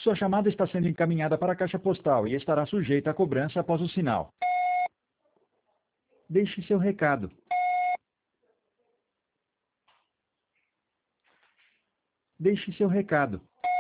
Sua chamada está sendo encaminhada para a caixa postal e estará sujeita a cobrança após o sinal. Deixe seu recado. Deixe seu recado.